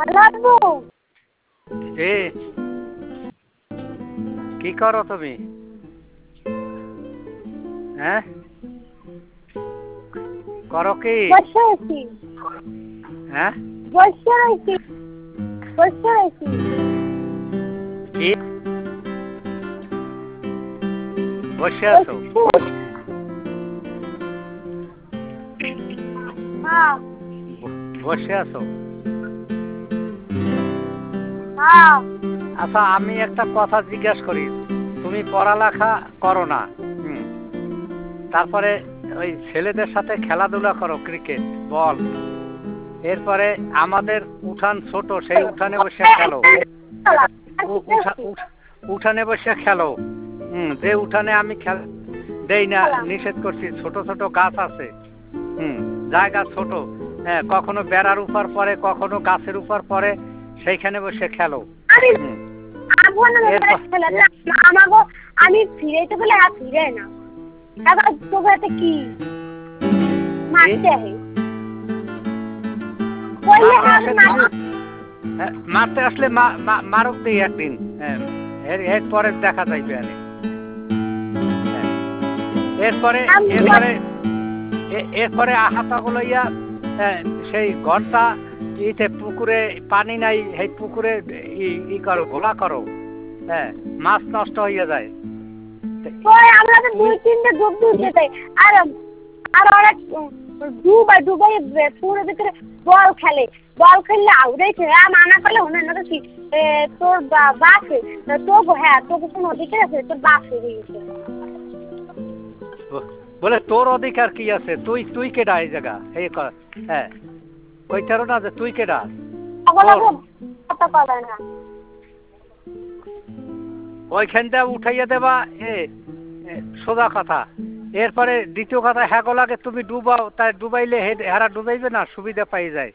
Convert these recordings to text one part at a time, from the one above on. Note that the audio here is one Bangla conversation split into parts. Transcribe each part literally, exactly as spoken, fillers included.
লাগবো এ কি করো তুমি? হ্যাঁ করো কি? বসে আছি হ্যাঁ বসে আছি বসে আছি কি বসে আছো? হ্যাঁ বসে আছো? হ্যাঁ আচ্ছা আমি একটা কথা জিজ্ঞেস করি, তুমি পড়ালেখা করো না, হুম, তারপরে ওই ছেলেদের সাথে খেলাধুলা করো, ক্রিকেট বল, এরপরে আমাদের উঠান ছোট, সেই উঠানে বসে খেলো, উঠানে বসে খেলো, হুম, যে উঠানে আমি খেল দেই না, নিষেধ করছি, ছোট ছোট গাছ আছে, হুম, জায়গা ছোট, হ্যাঁ, কখনো বেড়ার উপর পরে, কখনো গাছের উপর পরে, সেইখানে বসে খেলো। হুম, আমি ফিরাইতে বলে আর ফিরে না, এবার তোকে কি মারতে আহে মারতে আসলে মারক দিই একদিন, এর পরে দেখা যাইবে। এরপরে এরপরে এরপরে আহাতা গুলাইয়া সেই ঘন্টা ইতে পুকুরে পানি নাই, সেই পুকুরে ই করো, ঘোলা করো, হ্যাঁ, মাছ নষ্ট হইয়া যায়। আমরা তো দুই তিনটে ডুব দিতে চাই, আর আর অনেক ডুবাই ডুবাই পুকুরের ভিতরে বল খেলে, বল খেললে আউড়াইছে, মানা করলে ওনে না কি তোর বাপে তো, হ্যাঁ তোকে কোনো অধিকার আছে? তোর বাপ হয়ে গেছে। বলে তোর অধিকার কি আছে? তুই তুই কেডা এই জায়গা? এই হ্যাঁ কইতারো না যে তুই কেডা? ওইখান দিয়ে উঠাইয়া দেবা, এ সোজা কথা। এরপরে দ্বিতীয় কথা, হ্যাঁ লাগে তুমি ডুবাও, তাই ডুবাইলে হেরা ডুবাইবে না, সুবিধা পাই যায়।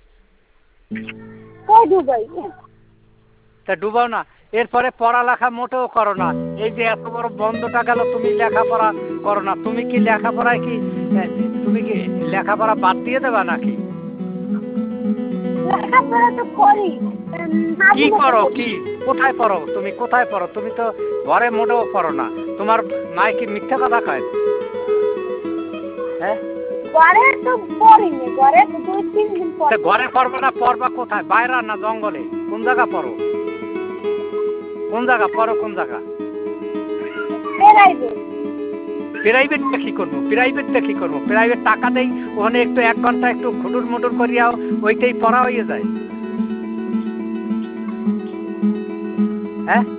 তা ডুবাও না। এরপরে পড়ালেখা মোটেও করো না, এই যে এত বড় বন্ধটা গেল, তুমি লেখাপড়া করো না। তুমি কি লেখাপড়ায় কি তুমি কি লেখাপড়া বাদ দিয়ে দেবা নাকি? কি করো? কি কোথায় পড়ো তুমি? কোথায় পড়ো তুমি? তো ঘরে মোটেও পড়ো না। তোমার মায় কি মিথ্যা কথা কয়? হ্যাঁ ঘরে তো পড়িনি, ঘরে দুই তিন দিন পর। ঘরে পড়বে না, পড়বা কোথায়? বাইরে না জঙ্গলে? কোন জায়গা পড়ো? কোন জায়গা পড়ো? কোন জায়গা? প্রাইভেট। প্রাইভেটটা কি করবো? প্রাইভেটটা কি করবো? প্রাইভেট টাকা দেই, ওখানে একটু এক ঘন্টা একটু খুটুর মুটুর করিয়াও ওইটাই পড়া হয়ে যায়। হ্যাঁ